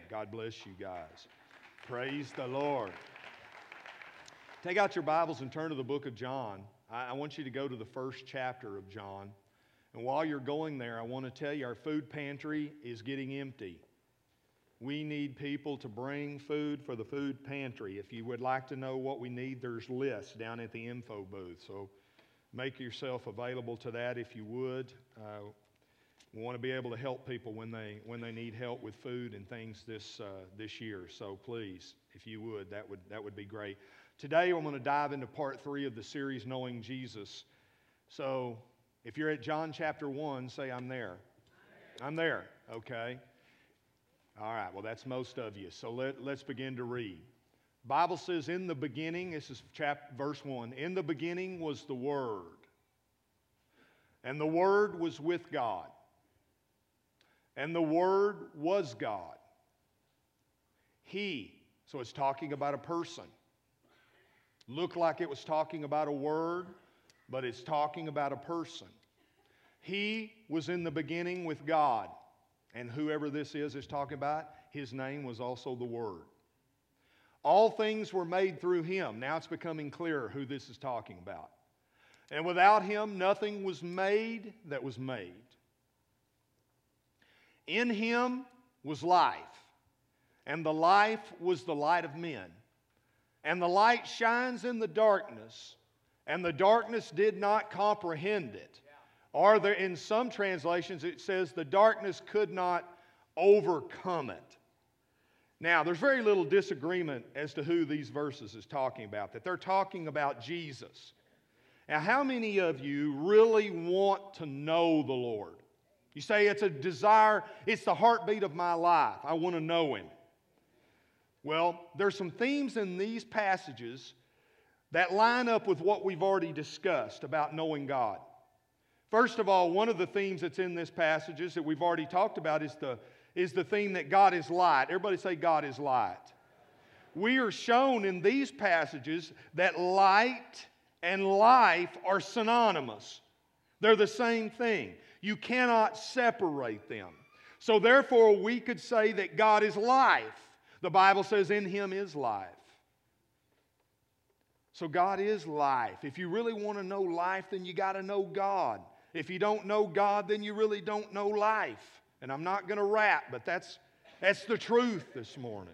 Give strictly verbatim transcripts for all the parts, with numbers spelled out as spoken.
God bless you guys. Praise the Lord. Take out your Bibles and turn to the book of John. I, I want you to go to the first chapter of John. And while you're going there, I want to tell you our food pantry is getting empty. We need people to bring food for the food pantry. If you would like to know what we need, there's lists down at the info booth. So make yourself available to that if you would. Uh, we want to be able to help people when they when they need help with food and things this uh, this year. So please, if you would, that would that would be great. Today I'm going to dive into part three of the series, Knowing Jesus. So if you're at John chapter one, say, I'm there. I'm there. Okay. All right. Well, that's most of you. So let, let's begin to read. Bible says, in the beginning, this is chapter, verse one, in the beginning was the Word, and the Word was with God, and the Word was God. He, so it's talking about a person. Looked like it was talking about a word, but it's talking about a person. He was in the beginning with God, and whoever this is is talking about, his name was also the Word. All things were made through Him. Now it's becoming clearer who this is talking about. And without Him, nothing was made that was made. In Him was life, and the life was the light of men. And the light shines in the darkness, and the darkness did not comprehend it. Or there, in some translations it says the darkness could not overcome it. Now, there's very little disagreement as to who these verses is talking about, that they're talking about Jesus. Now, how many of you really want to know the Lord? You say it's a desire, it's the heartbeat of my life. I want to know Him. Well, there's some themes in these passages that line up with what we've already discussed about knowing God. First of all, one of the themes that's in this passages that we've already talked about is the, is the theme that God is light. Everybody say God is light. We are shown in these passages that light and life are synonymous. They're the same thing. You cannot separate them. So therefore, we could say that God is life. The Bible says in Him is life. So God is life. If you really want to know life, then you got to know God. If you don't know God, then you really don't know life. And I'm not going to rap, but that's, that's the truth this morning.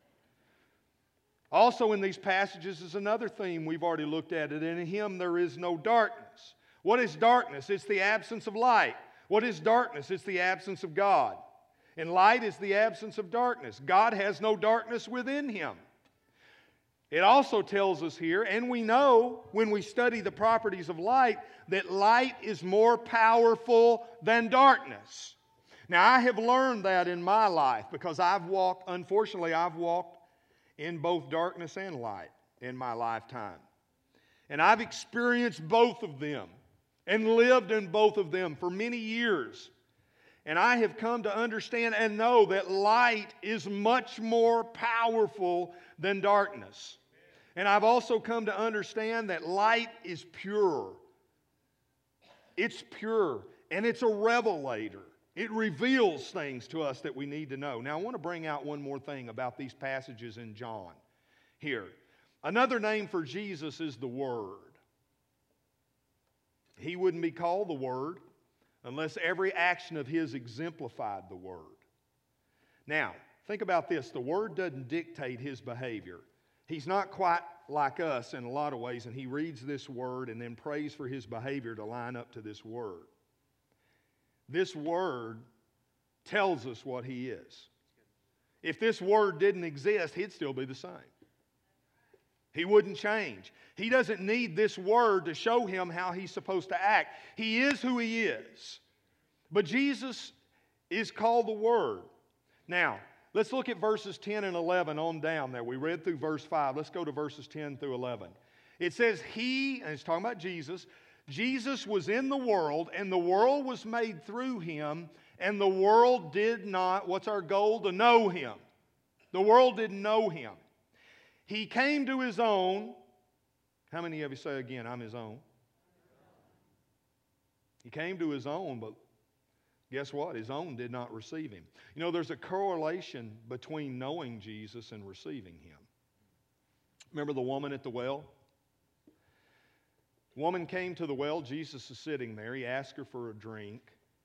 Also in these passages is another theme we've already looked at. It in Him there is no darkness. What is darkness? It's the absence of light. What is darkness? It's the absence of God. And light is the absence of darkness. God has no darkness within Him. It also tells us here, and we know when we study the properties of light, that light is more powerful than darkness. Now, I have learned that in my life because I've walked, unfortunately, I've walked in both darkness and light in my lifetime. And I've experienced both of them and lived in both of them for many years. And I have come to understand and know that light is much more powerful than darkness. And I've also come to understand that light is pure. It's pure, and it's a revelator. It reveals things to us that we need to know. Now, I want to bring out one more thing about these passages in John here. Another name for Jesus is the Word. He wouldn't be called the Word unless every action of His exemplified the Word. Now, think about this. The Word doesn't dictate His behavior. He's not quite like us in a lot of ways, and He reads this Word and then prays for His behavior to line up to this Word. This Word tells us what He is. If this Word didn't exist, He'd still be the same. He wouldn't change. He doesn't need this Word to show Him how He's supposed to act. He is who He is. But Jesus is called the Word. Now, let's look at verses ten and eleven on down there. We read through verse five. Let's go to verses ten through eleven. It says, He, and it's talking about Jesus, Jesus was in the world, and the world was made through Him, and the world did not, what's our goal? To know Him. The world didn't know Him. He came to His own. How many of you say again, I'm His own? He came to His own, but guess what? His own did not receive him. You know, there's a correlation between knowing Jesus and receiving him. Remember the woman at the well? The woman came to the well. Jesus is sitting there. He asked her for a drink.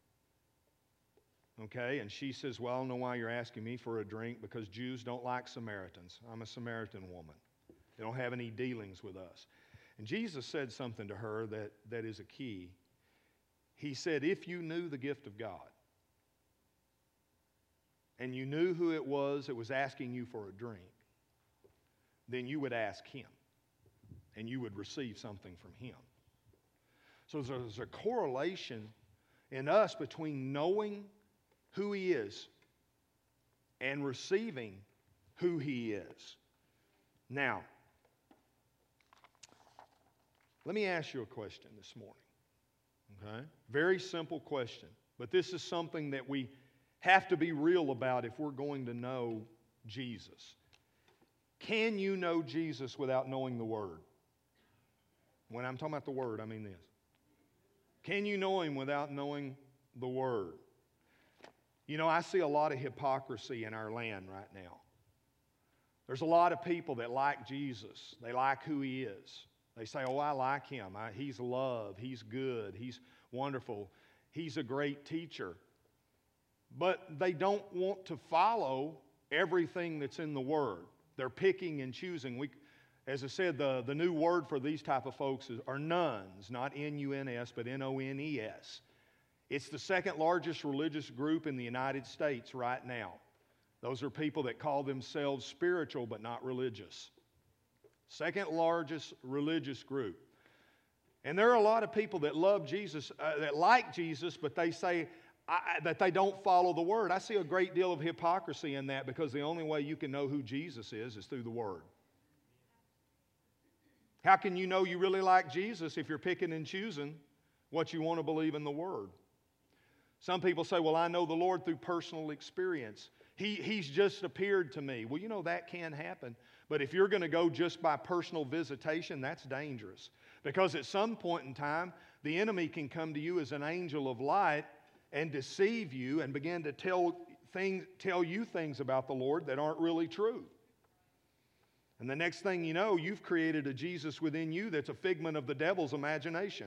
Okay, and she says, well, I don't know why you're asking me for a drink, because Jews don't like Samaritans. I'm a Samaritan woman. They don't have any dealings with us. And Jesus said something to her that, that is a key. He said, if you knew the gift of God, and you knew who it was that was asking you for a drink, then you would ask him, and you would receive something from him. So there's a correlation in us between knowing who he is and receiving who he is. Now, let me ask you a question this morning. Okay? Very simple question, but this is something that we have to be real about if we're going to know Jesus. Can you know Jesus without knowing the Word? When I'm talking about the Word, I mean this. Can you know him without knowing the Word? You know, I see a lot of hypocrisy in our land right now. There's a lot of people that like Jesus. They like who he is. They say, oh, I like him. I, he's love. He's good. He's wonderful. He's a great teacher. But they don't want to follow everything that's in the Word. They're picking and choosing. We, as I said, the, the new word for these type of folks is, are nuns, not N U N S, but N O N E S. It's the second largest religious group in the United States right now. Those are people that call themselves spiritual but not religious. Second largest religious group. And there are a lot of people that love Jesus, uh, that like Jesus, but they say I, that they don't follow the Word. I see a great deal of hypocrisy in that, because the only way you can know who Jesus is is through the Word. How can you know you really like Jesus if you're picking and choosing what you want to believe in the Word? Some people say, well, I know the Lord through personal experience. He, he's just appeared to me. Well, you know, that can happen. But if you're going to go just by personal visitation, that's dangerous. Because at some point in time, the enemy can come to you as an angel of light and deceive you and begin to tell, things, tell you things about the Lord that aren't really true. And the next thing you know, you've created a Jesus within you that's a figment of the devil's imagination.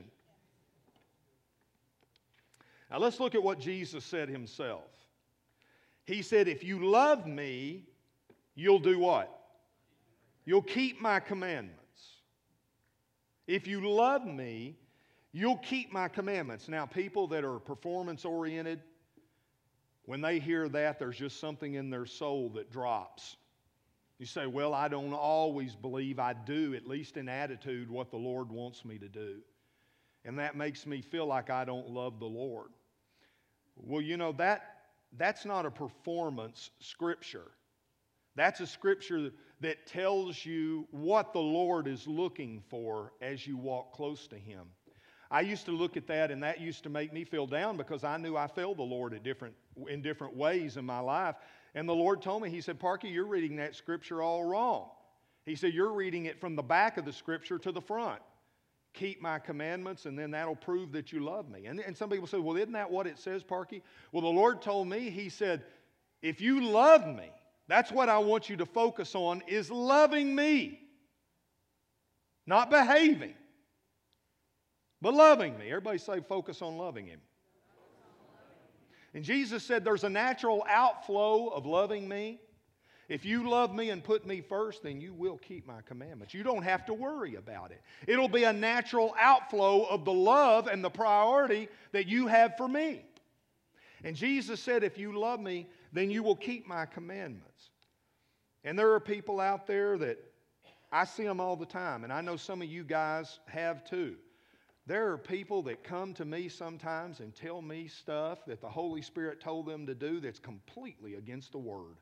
Now let's look at what Jesus said himself. He said, if you love me, you'll do what? You'll keep my commandments. If you love me, you'll keep my commandments. Now, people that are performance-oriented, when they hear that, there's just something in their soul that drops. You say, well, I don't always believe I do, at least in attitude, what the Lord wants me to do. And that makes me feel like I don't love the Lord. Well, you know, that that's not a performance scripture. That's a scripture that tells you what the Lord is looking for as you walk close to him. I used to look at that, and that used to make me feel down, because I knew I failed the Lord at different, in different ways in my life. And the Lord told me, he said, Parker, you're reading that scripture all wrong. He said, you're reading it from the back of the scripture to the front. Keep my commandments, and then that'll prove that you love me. And, and some people say, well, isn't that what it says, Parky? Well, the Lord told me, he said, if you love me, that's what I want you to focus on, is loving me. Not behaving, but loving me. Everybody say, focus on loving him. And Jesus said there's a natural outflow of loving me. If you love me and put me first, then you will keep my commandments. You don't have to worry about it. It'll be a natural outflow of the love and the priority that you have for me. And Jesus said, if you love me, then you will keep my commandments. And there are people out there that I see them all the time, and I know some of you guys have too. There are people that come to me sometimes and tell me stuff that the Holy Spirit told them to do that's completely against the Word.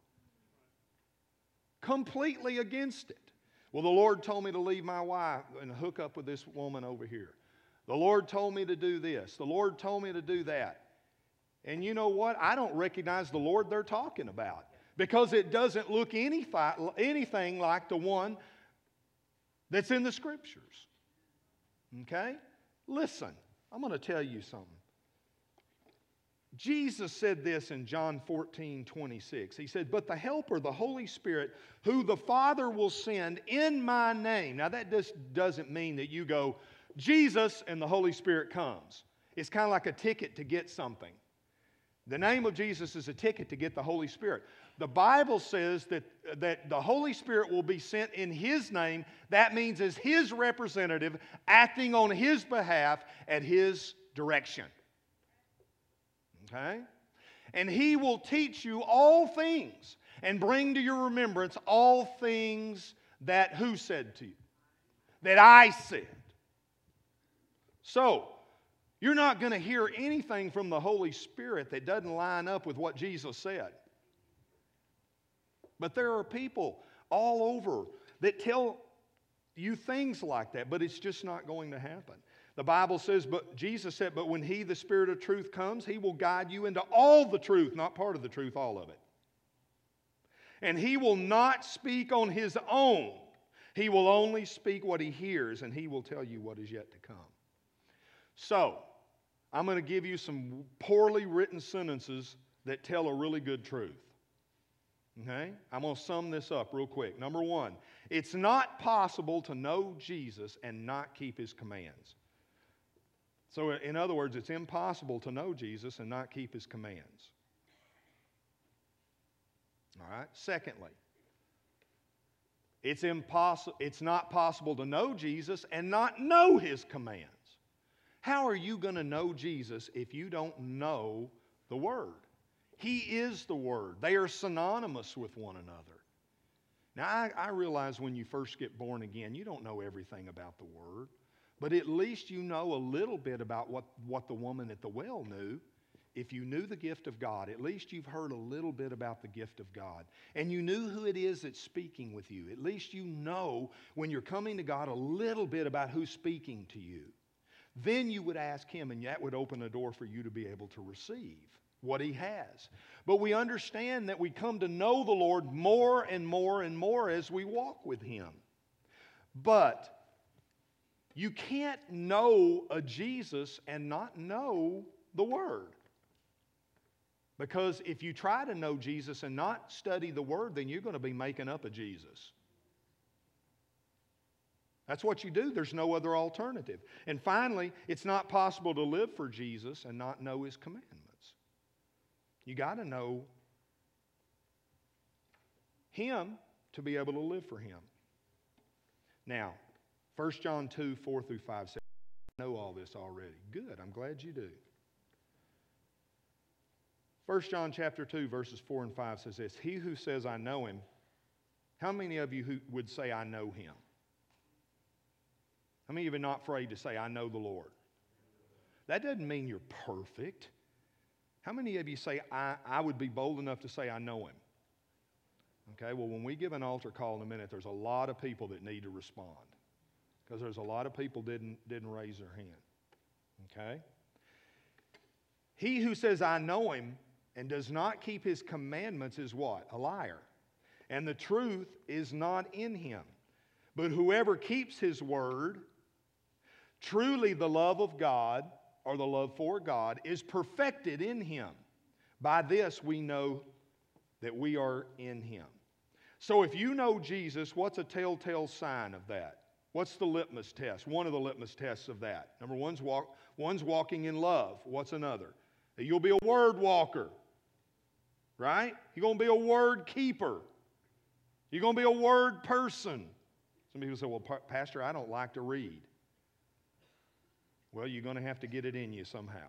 Completely against it. Well, the Lord told me to leave my wife and hook up with this woman over here. The Lord told me to do this. The Lord told me to do that. And you know what? I don't recognize the Lord they're talking about, because it doesn't look any, anything like the one that's in the Scriptures. Okay? Listen, I'm going to tell you something. Jesus said this in John fourteen twenty-six. He said, "But the Helper, the Holy Spirit, who the Father will send in my name." Now that just doesn't mean that you go, Jesus, and the Holy Spirit comes. It's kind of like a ticket to get something. The name of Jesus is a ticket to get the Holy Spirit. The Bible says that, that the Holy Spirit will be sent in His name. That means as His representative, acting on His behalf at His direction. Okay? And He will teach you all things and bring to your remembrance all things that who said to you? That I said. So, you're not going to hear anything from the Holy Spirit that doesn't line up with what Jesus said. But there are people all over that tell you things like that, but it's just not going to happen. The Bible says, but Jesus said, but when He, the Spirit of truth, comes, He will guide you into all the truth, not part of the truth, all of it. And He will not speak on His own. He will only speak what He hears, and He will tell you what is yet to come. So, I'm going to give you some poorly written sentences that tell a really good truth. Okay? I'm going to sum this up real quick. Number one, it's not possible to know Jesus and not keep His commands. So, in other words, it's impossible to know Jesus and not keep His commands. All right? Secondly, it's impossible, it's not possible to know Jesus and not know His commands. How are you going to know Jesus if you don't know the Word? He is the Word. They are synonymous with one another. Now, I, I realize when you first get born again, you don't know everything about the Word. But at least you know a little bit about what, what the woman at the well knew. If you knew the gift of God, at least you've heard a little bit about the gift of God. And you knew who it is that's speaking with you. At least you know when you're coming to God a little bit about who's speaking to you. Then you would ask Him, and that would open a door for you to be able to receive what He has. But we understand that we come to know the Lord more and more and more as we walk with Him. But you can't know a Jesus and not know the Word. Because if you try to know Jesus and not study the Word, then you're going to be making up a Jesus. That's what you do. There's no other alternative. And finally, it's not possible to live for Jesus and not know His commandments. You got to know Him to be able to live for Him. Now, First John two, four through five says, I know all this already. Good, I'm glad you do. First John chapter two, verses four and five says this, He who says, I know Him, how many of you who would say, I know Him? How many of you are not afraid to say, I know the Lord? That doesn't mean you're perfect. How many of you say, I, I would be bold enough to say, I know Him? Okay, well, when we give an altar call in a minute, there's a lot of people that need to respond. Because there's a lot of people didn't, didn't raise their hand. Okay? He who says, I know Him, and does not keep His commandments is what? A liar. And the truth is not in him. But whoever keeps His word, truly the love of God, or the love for God, is perfected in him. By this we know that we are in Him. So if you know Jesus, what's a telltale sign of that? What's the litmus test? One of the litmus tests of that. Number one's, walk, one's walking in love. What's another? That you'll be a word walker. Right? You're going to be a word keeper. You're going to be a word person. Some people say, well, Pastor, I don't like to read. Well, you're going to have to get it in you somehow.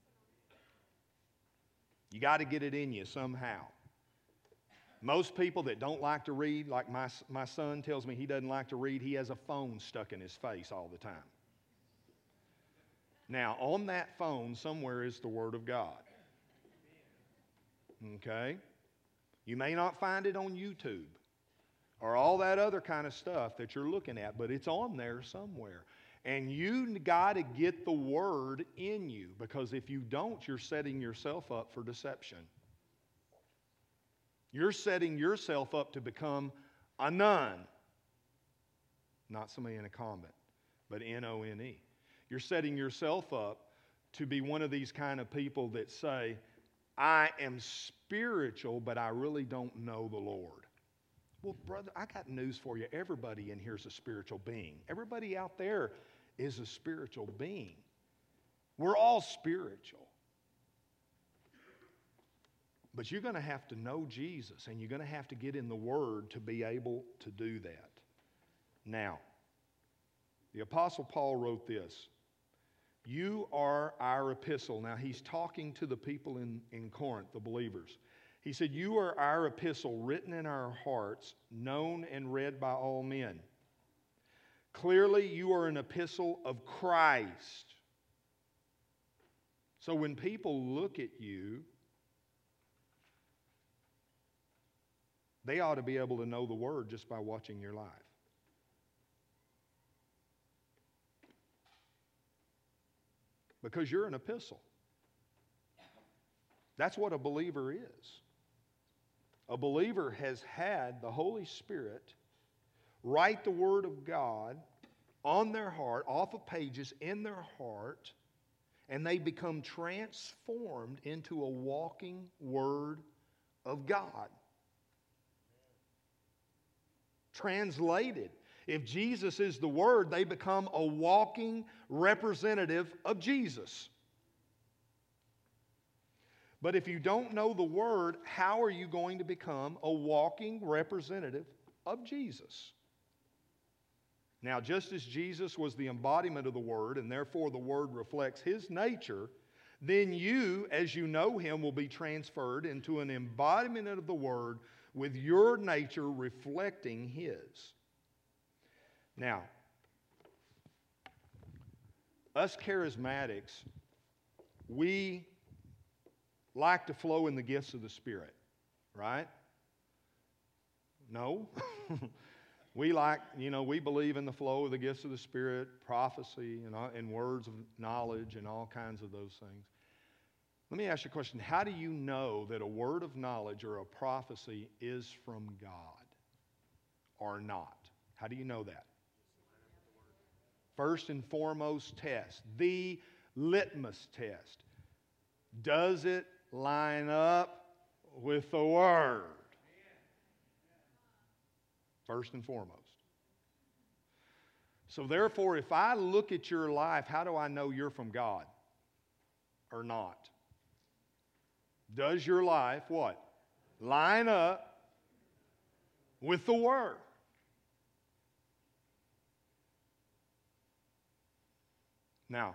You got to get it in you somehow. Most people that don't like to read, like my, my son tells me he doesn't like to read, he has a phone stuck in his face all the time. Now, on that phone somewhere is the Word of God. Okay? You may not find it on YouTube or all that other kind of stuff that you're looking at, but it's on there somewhere. And you got to get the Word in you, because if you don't, you're setting yourself up for deception. You're setting yourself up to become a nun. Not somebody in a convent, but N O N E. You're setting yourself up to be one of these kind of people that say, I am spiritual, but I really don't know the Lord. Well, brother, I got news for you. Everybody in here is a spiritual being. Everybody out there is a spiritual being. We're all spiritual. But you're going to have to know Jesus, and you're going to have to get in the Word to be able to do that. Now, the Apostle Paul wrote this. You are our epistle. Now, he's talking to the people in, in Corinth, the believers. He said, you are our epistle written in our hearts, known and read by all men. Clearly, you are an epistle of Christ. So when people look at you, they ought to be able to know the Word just by watching your life. Because you're an epistle. That's what a believer is. A believer has had the Holy Spirit write the Word of God on their heart, off of pages in their heart, and they become transformed into a walking Word of God. Translated, if Jesus is the Word, they become a walking representative of Jesus. But if you don't know the Word, how are you going to become a walking representative of Jesus? Now, just as Jesus was the embodiment of the Word, and therefore the Word reflects His nature, then you, as you know Him, will be transferred into an embodiment of the Word with your nature reflecting His. Now, us charismatics, we like to flow in the gifts of the Spirit, right? No? We like, you know, we believe in the flow of the gifts of the Spirit, prophecy, and, and words of knowledge, and all kinds of those things. Let me ask you a question. How do you know that a word of knowledge or a prophecy is from God or not? How do you know that? First and foremost test, the litmus test. Does it line up with the Word? First and foremost. So therefore, if I look at your life, how do I know you're from God or not? Does your life what? Line up with the Word. Now,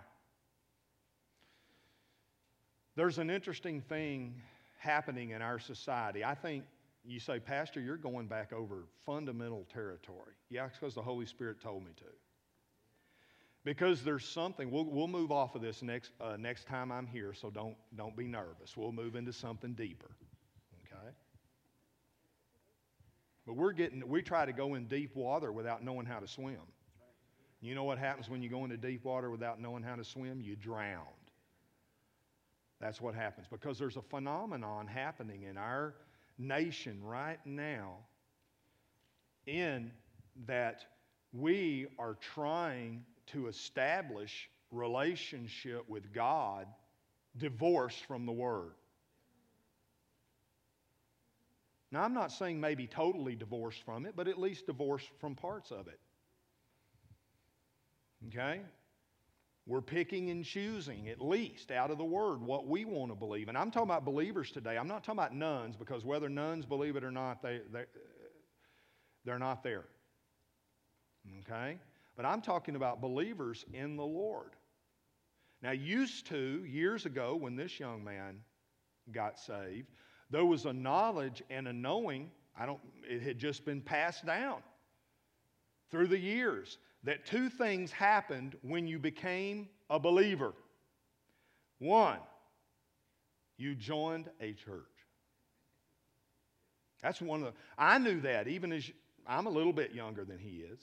there's an interesting thing happening in our society. I think you say, Pastor, you're going back over fundamental territory. Yeah, it's because the Holy Spirit told me to. Because there's something, we'll, we'll move off of this next, uh, next time I'm here, so don't, don't be nervous. We'll move into something deeper, okay? But we're getting, we try to go in deep water without knowing how to swim. You know what happens when you go into deep water without knowing how to swim? You drown. That's what happens, because there's a phenomenon happening in our nation right now in that we are trying to establish relationship with God divorced from the Word. Now, I'm not saying maybe totally divorced from it, but at least divorced from parts of it. Okay? We're picking and choosing, at least, out of the Word, what we want to believe. And I'm talking about believers today. I'm not talking about nuns, because whether nuns believe it or not, they, they, they're not there. Okay? But I'm talking about believers in the Lord. Now, used to, years ago, when this young man got saved, there was a knowledge and a knowing, I don't, it had just been passed down through the years, that two things happened when you became a believer. One, you joined a church. That's one of the, I knew that even as, I'm a little bit younger than he is.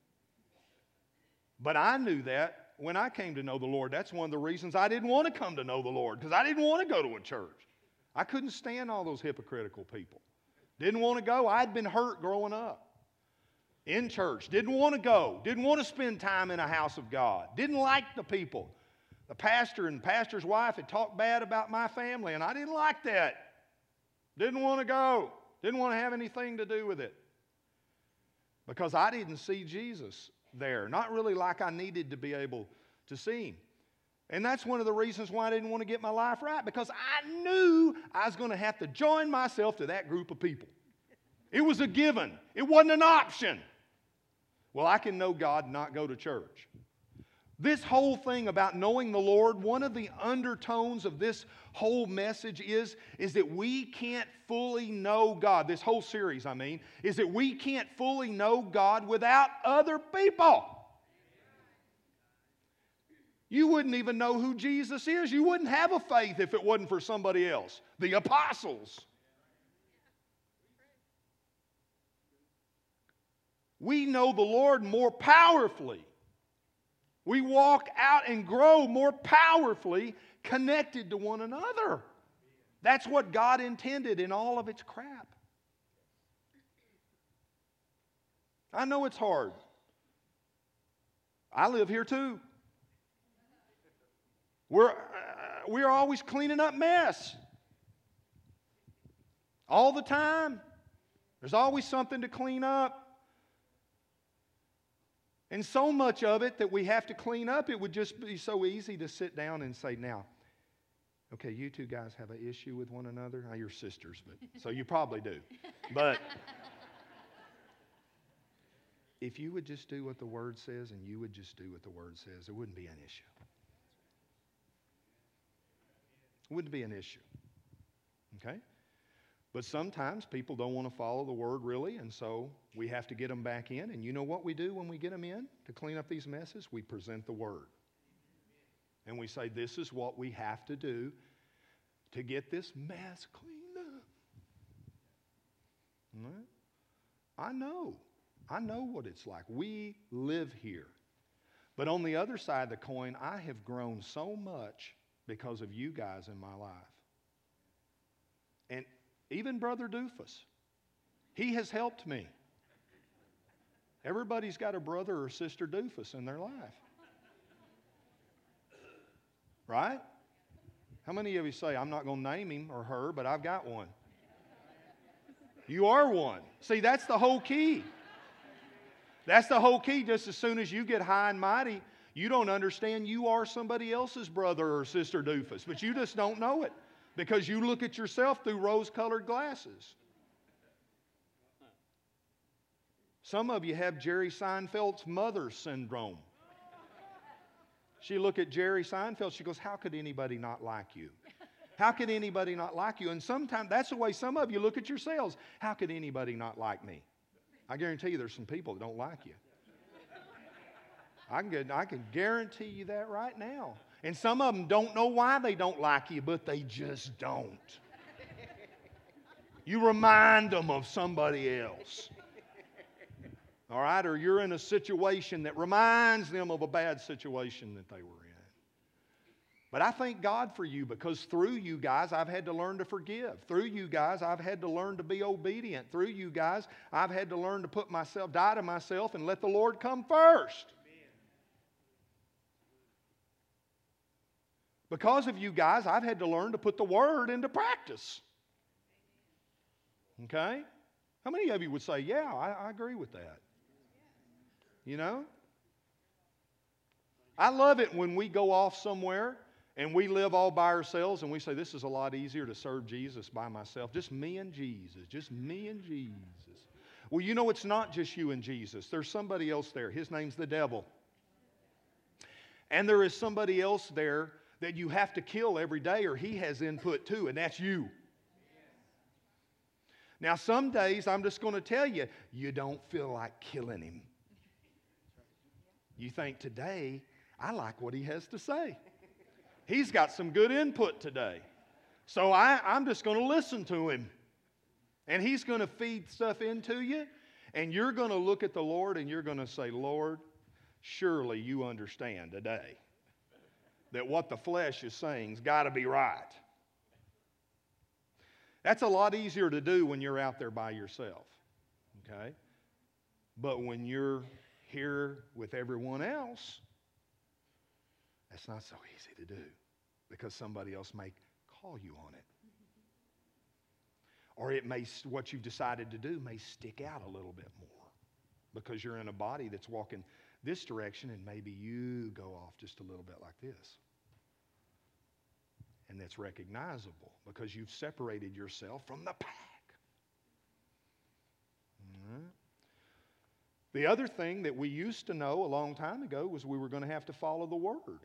But I knew that when I came to know the Lord. That's one of the reasons I didn't want to come to know the Lord, because I didn't want to go to a church. I couldn't stand all those hypocritical people. Didn't want to go. I'd been hurt growing up in church. Didn't want to go. Didn't want to spend time in a house of God. Didn't like the people The pastor and the pastor's wife had talked bad about my family, and I didn't like that. Didn't want to go. Didn't want to have anything to do with it. Because I didn't see Jesus there. Not really like I needed to be able to see him. And that's one of the reasons why I didn't want to get my life right. Because I knew I was going to have to join myself to that group of people. It was a given. It wasn't an option. Well, I can know God and not go to church. This whole thing about knowing the Lord, one of the undertones of this whole message is, is that we can't fully know God. This whole series, I mean, is that we can't fully know God without other people. You wouldn't even know who Jesus is. You wouldn't have a faith if it wasn't for somebody else. The apostles. We know the Lord more powerfully. We walk out and grow more powerfully connected to one another. That's what God intended in all of its crap. I know it's hard. I live here too. We're, uh, we're always cleaning up mess. All the time. There's always something to clean up. And so much of it that we have to clean up, it would just be so easy to sit down and say, now, okay, you two guys have an issue with one another. Now, you're sisters, but so you probably do. But if you would just do what the Word says and you would just do what the Word says, it wouldn't be an issue. It wouldn't be an issue. Okay? But sometimes people don't want to follow the Word really, and so we have to get them back in. And you know what we do when we get them in to clean up these messes? We present the Word. And we say, this is what we have to do to get this mess cleaned up. All right? I know. I know what it's like. We live here. But on the other side of the coin, I have grown so much because of you guys in my life. And even Brother Doofus, he has helped me. Everybody's got a brother or sister Doofus in their life. Right? How many of you say, I'm not going to name him or her, but I've got one? You are one. See, that's the whole key. That's the whole key. Just as soon as you get high and mighty, you don't understand you are somebody else's brother or sister Doofus, but you just don't know it because you look at yourself through rose-colored glasses. Some of you have Jerry Seinfeld's mother syndrome. She look at Jerry Seinfeld, she goes, how could anybody not like you? How could anybody not like you? And sometimes that's the way some of you look at yourselves. How could anybody not like me? I guarantee you there's some people that don't like you. I can, I can guarantee you that right now. And some of them don't know why they don't like you, but they just don't. You remind them of somebody else. All right? Or you're in a situation that reminds them of a bad situation that they were in. But I thank God for you because through you guys, I've had to learn to forgive. Through you guys, I've had to learn to be obedient. Through you guys, I've had to learn to put myself, die to myself, and let the Lord come first. Because of you guys, I've had to learn to put the Word into practice. Okay? How many of you would say, yeah, I, I agree with that? You know? I love it when we go off somewhere and we live all by ourselves and we say, this is a lot easier to serve Jesus by myself. Just me and Jesus. Just me and Jesus. Well, you know it's not just you and Jesus. There's somebody else there. His name's the devil. And there is somebody else there that you have to kill every day or he has input too, and that's you. Now, some days, I'm just going to tell you, you don't feel like killing him. You think, today, I like what he has to say. He's got some good input today. So I, I'm just going to listen to him. And he's going to feed stuff into you, and you're going to look at the Lord and you're going to say, Lord, surely you understand today that what the flesh is saying's got to be right. That's a lot easier to do when you're out there by yourself, okay? But when you're here with everyone else, That's not so easy to do because somebody else may call you on it. Or it may, what you've decided to do may stick out a little bit more because you're in a body that's walking this direction and maybe you go off just a little bit like this. And that's recognizable because you've separated yourself from the pack. All right. The other thing that we used to know a long time ago was we were going to have to follow the Word.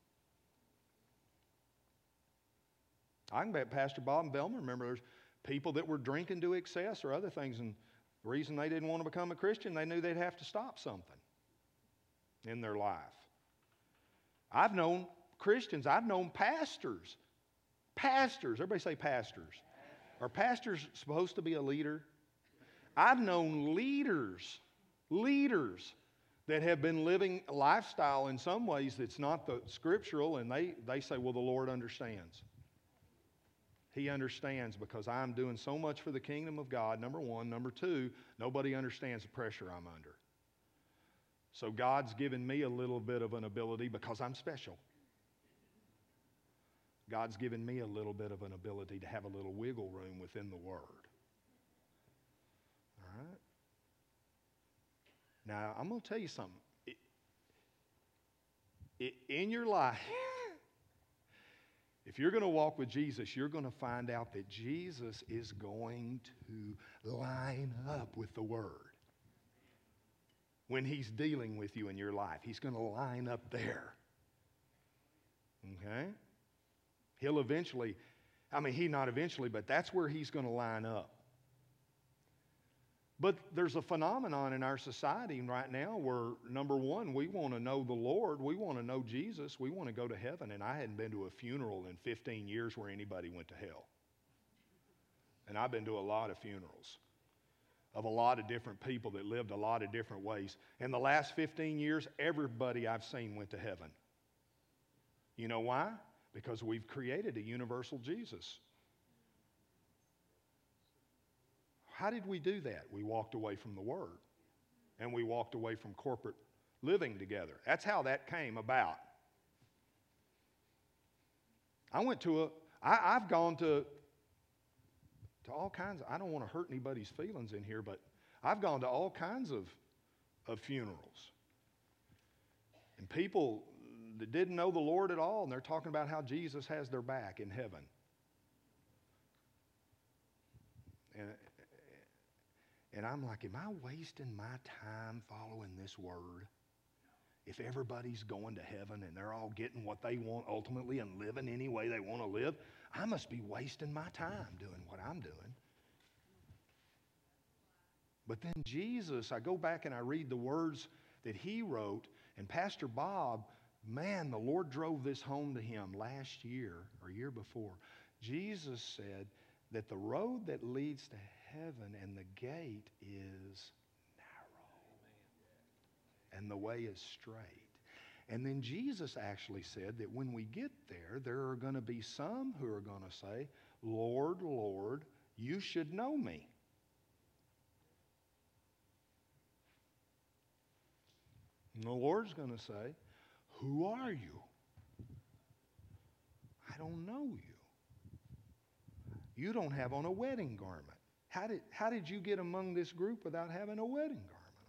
I can bet Pastor Bob and Velma remember there's people that were drinking to excess or other things, and the reason they didn't want to become a Christian, they knew they'd have to stop something in their life. I've known Christians, I've known pastors. Pastors, everybody say pastors. Are pastors supposed to be a leader? I've known leaders, leaders that have been living a lifestyle in some ways that's not the scriptural, and they, they say, well, the Lord understands. He understands because I'm doing so much for the kingdom of God, number one. Number two, nobody understands the pressure I'm under. So God's given me a little bit of an ability because I'm special. God's given me a little bit of an ability to have a little wiggle room within the Word. All right? Now, I'm going to tell you something. It, it, in your life, if you're going to walk with Jesus, you're going to find out that Jesus is going to line up with the Word. When He's dealing with you in your life, He's going to line up there. Okay? He'll eventually, I mean, He not eventually, but that's where He's going to line up. But there's a phenomenon in our society right now where, number one, we want to know the Lord. We want to know Jesus. We want to go to heaven. And I hadn't been to a funeral in fifteen years where anybody went to hell. And I've been to a lot of funerals of a lot of different people that lived a lot of different ways. In the last fifteen years, everybody I've seen went to heaven. You know why? Because we've created a universal Jesus. How did we do that? We walked away from the Word. And we walked away from corporate living together. That's how that came about. I went to a, I, I've gone to, to all kinds of, I don't want to hurt anybody's feelings in here, but I've gone to all kinds of, of funerals. And people that didn't know the Lord at all, and they're talking about how Jesus has their back in heaven. And And I'm like, am I wasting my time following this Word? If everybody's going to heaven and they're all getting what they want ultimately and living any way they want to live, I must be wasting my time doing what I'm doing. But then Jesus, I go back and I read the words that He wrote, and Pastor Bob, man, the Lord drove this home to him last year or year before. Jesus said that the road that leads to heaven and the gate is narrow and the way is straight. And then Jesus actually said that when we get there, there are going to be some who are going to say, Lord, Lord, you should know me. And the Lord's going to say, who are you? I don't know you. You don't have on a wedding garment. How did, how did you get among this group without having a wedding garment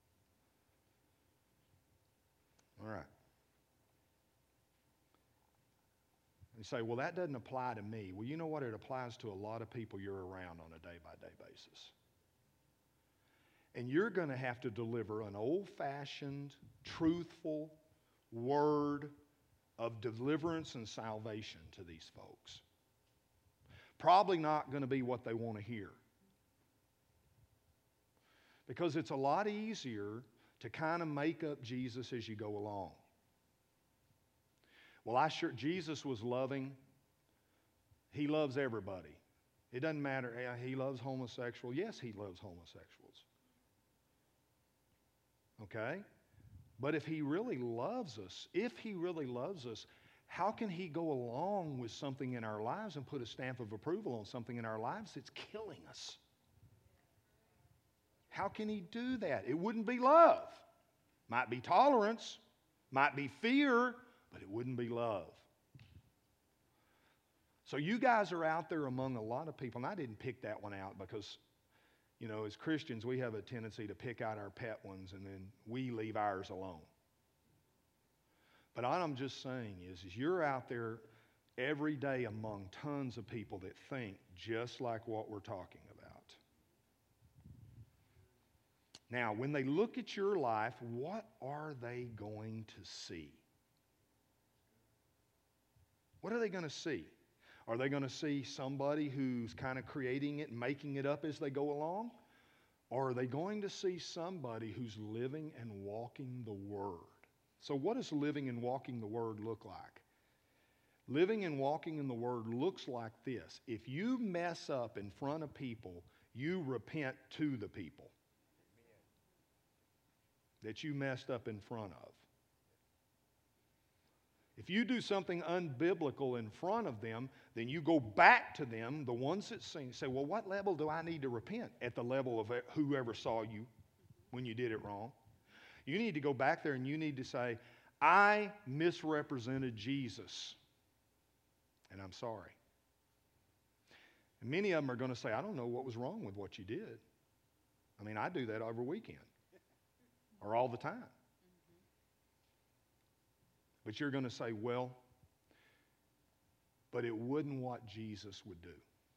on? All right. You say, well, that doesn't apply to me. Well, you know what? It applies to a lot of people you're around on a day-by-day basis. And you're going to have to deliver an old-fashioned, truthful word of deliverance and salvation to these folks. Probably not going to be what they want to hear. Because it's a lot easier to kind of make up Jesus as you go along. Well, I sure, Jesus was loving. He loves everybody. It doesn't matter. He loves homosexuals. Yes, He loves homosexuals. Okay? But if He really loves us, if He really loves us, how can He go along with something in our lives and put a stamp of approval on something in our lives that's killing us? How can He do that? It wouldn't be love. Might be tolerance, might be fear, but it wouldn't be love. So you guys are out there among a lot of people, and I didn't pick that one out because, you know, as Christians, we have a tendency to pick out our pet ones and then we leave ours alone. But all I'm just saying is, is you're out there every day among tons of people that think just like what we're talking about. Now, when they look at your life, what are they going to see? What are they going to see? Are they going to see somebody who's kind of creating it and making it up as they go along? Or are they going to see somebody who's living and walking the Word? So what does living and walking the Word look like? Living and walking in the Word looks like this. If you mess up in front of people, you repent to the people that you messed up in front of. If you do something unbiblical in front of them, then you go back to them, the ones that sing, say, well, what level do I need to repent? At the level of whoever saw you when you did it wrong. You need to go back there and you need to say, I misrepresented Jesus, and I'm sorry. And many of them are going to say, I don't know what was wrong with what you did. I mean, I do that every weekend or all the time. But you're going to say, well, but it wasn't what Jesus would do.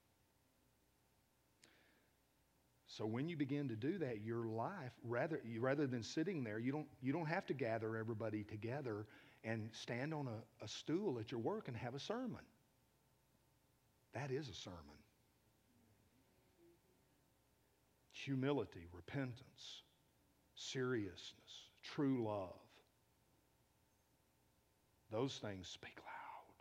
So when you begin to do that, your life, rather, rather than sitting there, you don't, you don't have to gather everybody together and stand on a, a stool at your work and have a sermon. That is a sermon. Humility, repentance, seriousness, true love. Those things speak loud.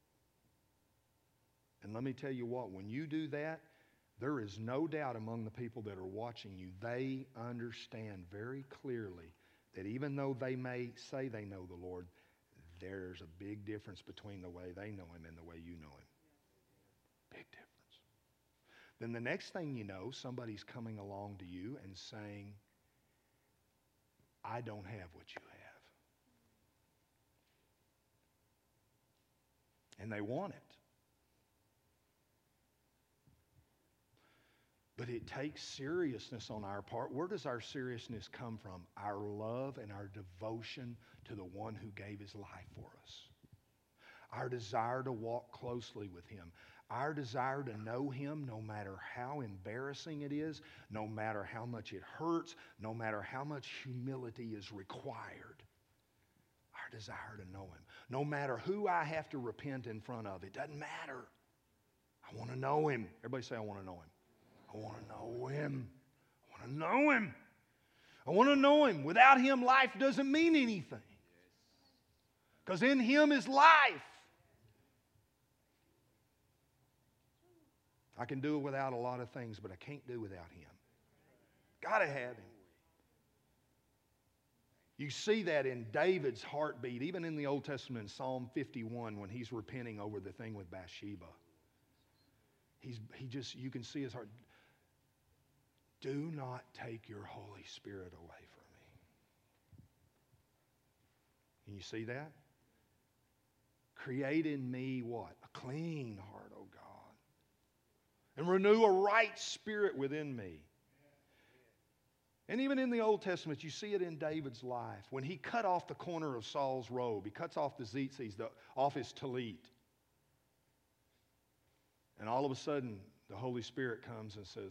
And let me tell you what, when you do that, there is no doubt among the people that are watching you, they understand very clearly that even though they may say they know the Lord, there's a big difference between the way they know Him and the way you know Him. Big difference. Then the next thing you know, somebody's coming along to you and saying, I don't have what you have. And they want it. But it takes seriousness on our part. Where does our seriousness come from? Our love and our devotion to the one who gave His life for us. Our desire to walk closely with Him. Our desire to know Him no matter how embarrassing it is, no matter how much it hurts, no matter how much humility is required. Our desire to know Him. No matter who I have to repent in front of, it doesn't matter. I want to know Him. Everybody say, I want to know Him. I want to know Him. I want to know Him. I want to know Him. Without Him, life doesn't mean anything. Because in Him is life. I can do it without a lot of things, but I can't do without Him. Got to have Him. You see that in David's heartbeat, even in the Old Testament, in Psalm fifty-one, when he's repenting over the thing with Bathsheba. He's, he just, you can see his heart. Do not take your Holy Spirit away from me. Can you see that? Create in me what? A clean heart, O God. And renew a right spirit within me. And even in the Old Testament, you see it in David's life. When he cut off the corner of Saul's robe, he cuts off the tzitzis, the, off his tallit. And all of a sudden, the Holy Spirit comes and says,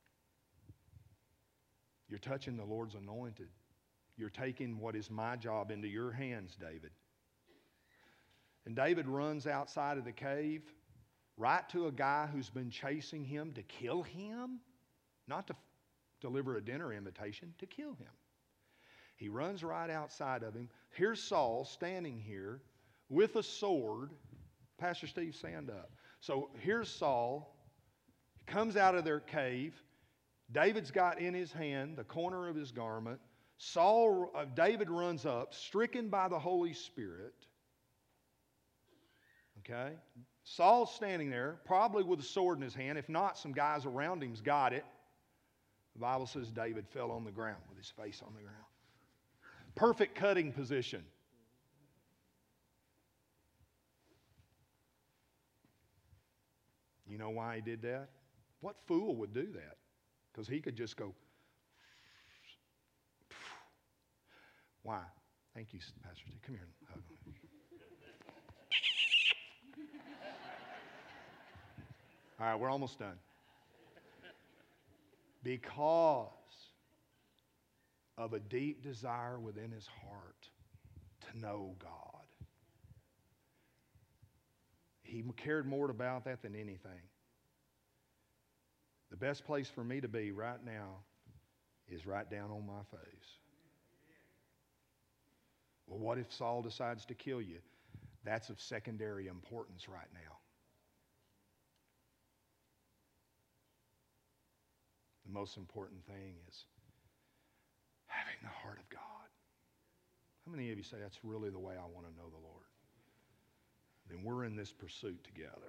you're touching the Lord's anointed. You're taking what is my job into your hands, David. And David runs outside of the cave, right to a guy who's been chasing him to kill him, not to deliver a dinner invitation, to kill him. He runs right outside of him. Here's Saul standing here with a sword. Pastor Steve, stand up. So here's Saul. He comes out of their cave. David's got in his hand the corner of his garment. Saul, uh, David runs up, stricken by the Holy Spirit. Okay? Saul's standing there, probably with a sword in his hand. If not, some guys around him's got it. The Bible says David fell on the ground with his face on the ground. Perfect cutting position. You know why he did that? What fool would do that? Because he could just go, why? Thank you, Pastor Steve. Come here and hug me. All right, we're almost done. Because of a deep desire within his heart to know God. He cared more about that than anything. The best place for me to be right now is right down on my face. Well, what if Saul decides to kill you? That's of secondary importance right now. The most important thing is having the heart of God. How many of you say that's really the way I want to know the Lord? Then we're in this pursuit together.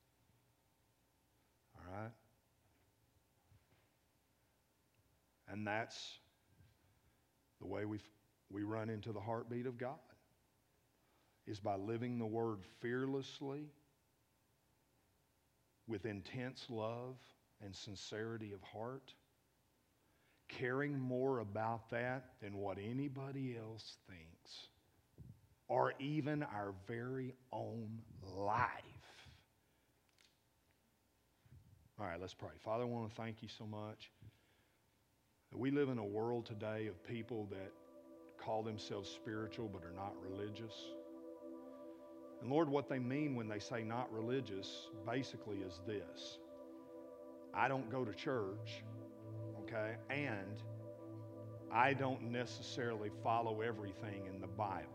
All right? And that's the way we we run into the heartbeat of God, is by living the Word fearlessly, with intense love and sincerity of heart, caring more about that than what anybody else thinks, or even our very own life. All right, let's pray. Father, I want to thank you so much. We live in a world today of people that call themselves spiritual but are not religious. And Lord, what they mean when they say not religious basically is this: I don't go to church, okay, and I don't necessarily follow everything in the Bible.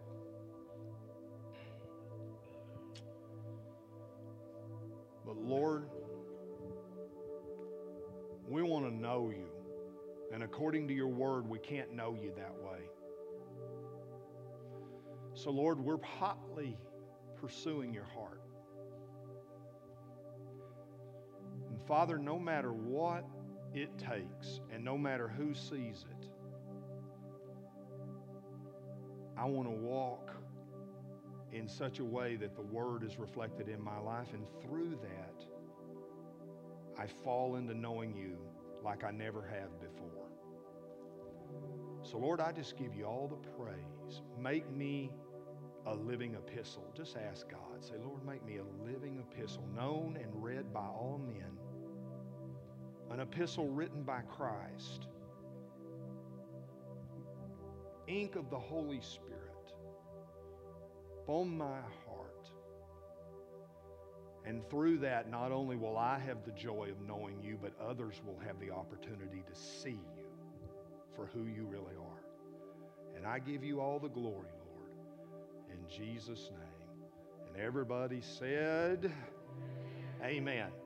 But Lord, we want to know you. And according to your word, we can't know you that way. So Lord, we're hotly pursuing your heart. And Father, no matter what it takes and no matter who sees it, I want to walk in such a way that the word is reflected in my life, and through that, I fall into knowing you like I never have before. So Lord, I just give you all the praise. Make me a living epistle. Just ask God. Say, Lord, make me a living epistle, known and read by all men. An epistle written by Christ. Ink of the Holy Spirit upon my heart. And through that, not only will I have the joy of knowing you, but others will have the opportunity to see you for who you really are. And I give you all the glory, Lord, in Jesus' name. And everybody said, amen.